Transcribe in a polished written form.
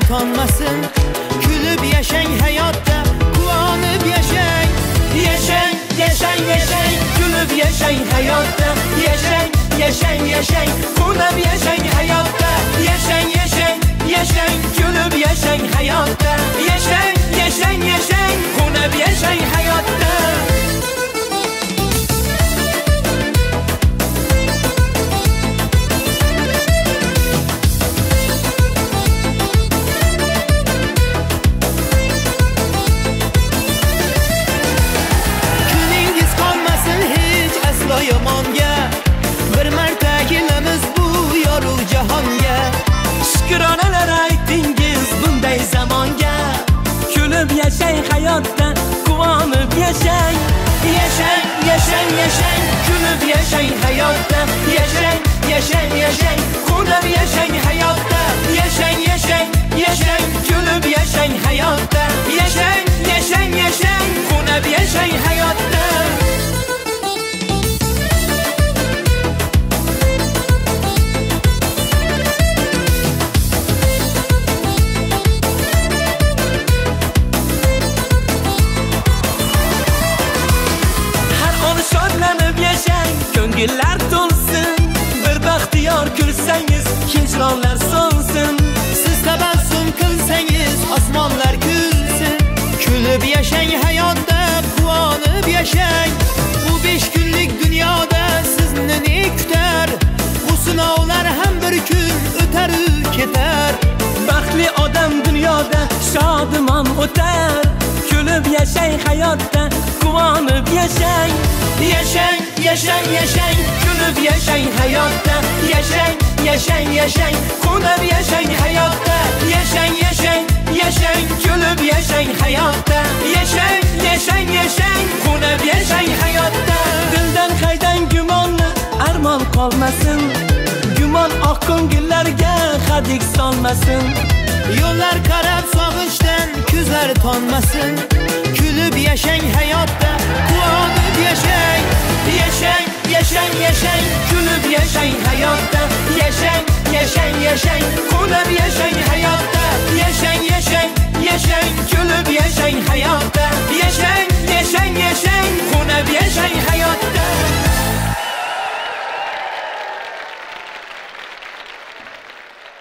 utanmasın. Gülüp yaşayın hayatta, kuvonib yaşayın. Yaşayın, yaşayın, yaşayın, gülüp yaşayın hayatta. Yaşayın, yaşayın, yaşayın, kuvonib yaşayın hayatta. Yaşayın, yaşayın, yaşayın, gülüp yaşayın hayatta. Yaşayın, yaşayın, yaşayın, kuvonib yaşayın hayatta. Yomonga bir marta kelamiz bu yorug' jahonga. Shukronalar aytingiz bunday zamonga. Kulib yashang hayotda, quvonib yashang. Yashang, yashang, yashang, kulib yashang hayotda. Yashang, yashang, yashang, quvonib yashang hayotda. Yashang, yashang, yashang, kulib yashang hayotda. Yashang, yashang, yashang, quvonib yashang hayotda. Ko'ngillar to'lsin, bir baxtiyor kulsangiz, hijronlar so'nsin. Siz tabassum qilsangiz, osmonlar kulsin. Kulib yashang hayotda, quvonib yashang. Bu 5 kunlik dunyoda sizni ne kutar? Bu sinovlar ham bir kun o'tar ketar. Baxtli odam dunyoda shodimon o'tar. Kulib yashang hayotda, quvonib yashang. Yashang, yashang, yashang, kulib yashang hayotda. Yashang, yashang, yashang, quvonib yashang hayotda. Yashang, yashang, yashang, kulib yashang hayotda. Yashang, yashang, yashang, quvonib yashang hayotda. Dildan haydang gumonni, armon qolmasin. Gumon oq ko'ngillarga hadik solmasin. Yo'llar qarab sog'ishdan ko'zlar tonmasin. Kulib yashang hayotda, quvonib yashang. Yashang, yashang, yashang, kulib yashang hayotda. Yashang, yashang, yashang, quvonib